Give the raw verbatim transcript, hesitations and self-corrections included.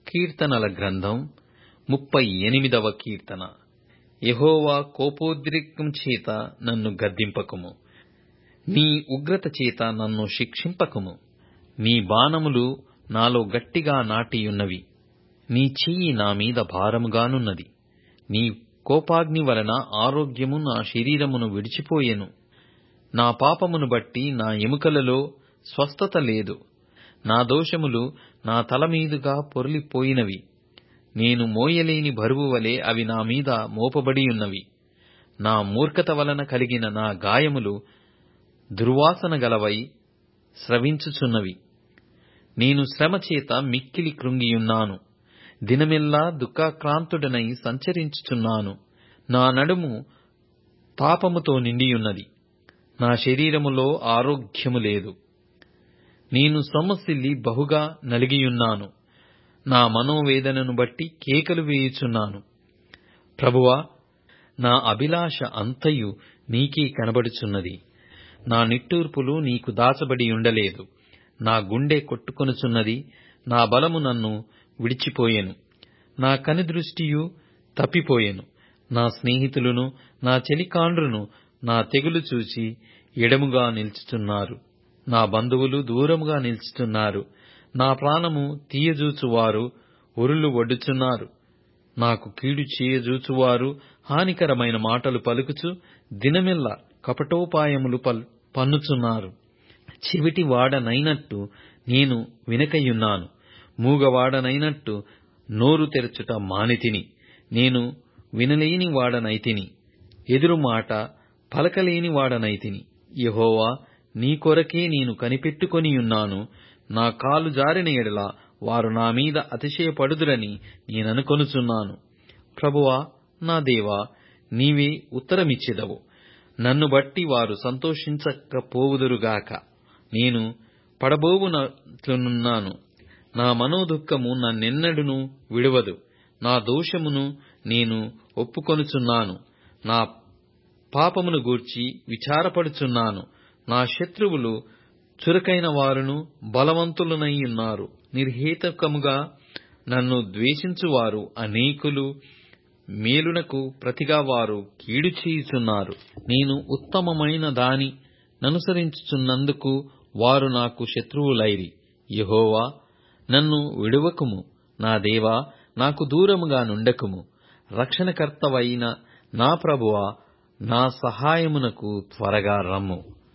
కీర్తనల గ్రంథం ముప్పై ఎనిమిదవ కీర్తన. యెహోవా కోపోద్రేకం చేత నన్ను గద్దింపకుము, నీ ఉగ్రత చేత నన్ను శిక్షింపకుము. నీ బాణములు నాలో గట్టిగా నాటియున్నవి, నీ చెయ్యి నా మీద భారముగానున్నది. నీ కోపాగ్ని వలన ఆరోగ్యము నా శరీరమును విడిచిపోయెను. నా పాపమును బట్టి నా ఎముకలలో స్వస్థత లేదు. నా దోషములు నా తల మీదుగా పొర్లిపోయినవి. నేను మోయలేని బరువు వలె అవి నా మీద మోపబడియున్నవి. నా మూర్ఖత వలన కలిగిన నా గాయములు దుర్వాసన గలవై స్రవించుచున్నవి. నేను శ్రమ చేత మిక్కిలి కృంగియున్నాను. దినమెల్లా దుఃఖాక్రాంతుడనై సంచరించుచున్నాను. నా నడుము తాపముతో నిండియున్నది, నా శరీరములో ఆరోగ్యము లేదు. నేను సొమ్మసిల్లి బహుగా నలిగియున్నాను. నా మనోవేదనను బట్టి కేకలు వేయుచున్నాను. ప్రభువా, నా అభిలాష అంతయు నీకే కనబడుచున్నది. నా నిట్టూర్పులు నీకు దాచబడి ఉండలేదు. నా గుండె కొట్టుకొనుచున్నది, నా బలము నన్ను విడిచిపోయెను. నా కనుదృష్టియు తప్పిపోయెను. నా స్నేహితులను నా చెలికాండ్రును నా తెగులు చూచి ఎడముగా నిల్చుచున్నారు. నా బంధువులు దూరముగా నిల్చుచున్నారు. నా ప్రాణము తీయజూచువారు ఉరులు ఒడ్డుచున్నారు. నాకు కీడు చేయజూచువారు హానికరమైన మాటలు పలుకుచు దినమెల్లా కపటోపాయములు పన్నుచున్నారు. చెవిటి వాడనైనట్టు నేను వినకయున్నాను, మూగవాడనైనట్టు నోరు తెరచుట మానితిని. నేను వినలేని వాడనైతిని, ఎదురు మాట పలకలేని వాడనైతిని. యెహోవా, నీ కొరకే నేను కనిపెట్టుకొనియున్నాను. నా కాలు జారిన ఎడల వారు నా మీద అతిశయపడుదురని నేననుకొనుచున్నాను. ప్రభువా, నా దేవా, నీవే ఉత్తరమిచ్చెదవు. నన్ను బట్టి వారు సంతోషించకపోవుదురుగాక. నేను పడబోవునట్లున్నాను. నా మనోదుఃఖము నన్నెన్నడును విడువదు. నా దోషమును నేను ఒప్పుకొనుచున్నాను. నా పాపమును గూర్చి విచారపడుచున్నాను. నా శత్రువులు చురుకైన వారును బలవంతులనైయున్నారు. నిర్హేతుకముగా నన్ను ద్వేషించువారు అనేకులు. మేలునకు ప్రతిగా వారు కీడు చేయుచున్నారు. నేను ఉత్తమమైన దాని ననుసరించుచున్నందుకు వారు నాకు శత్రువులైరి. యెహోవా, నన్ను విడువకుము. నా దేవా, నాకు దూరముగా నుండకుము. రక్షణకర్తవైన నా ప్రభువా, నా సహాయమునకు త్వరగా రమ్ము.